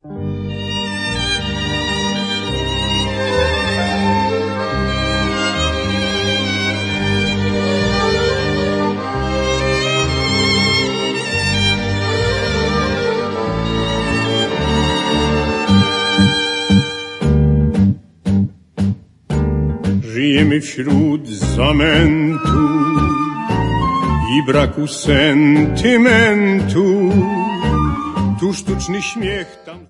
Żyjemy wśród zamętu i braku sentymentu. Tu sztuczny śmiech, tam...